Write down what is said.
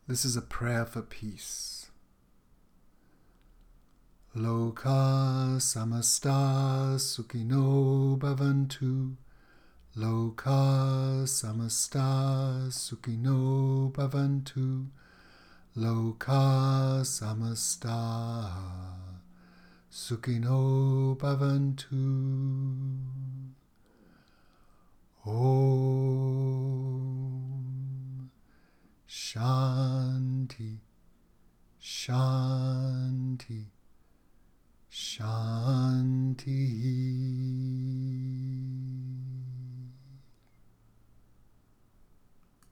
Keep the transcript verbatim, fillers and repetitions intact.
This is a prayer for peace. Loka samasta sukhino bhavantu. Loka samasta sukhino bhavantu. Loka samasta sukhino bhavantu. Om Shanti Shanti Shanti.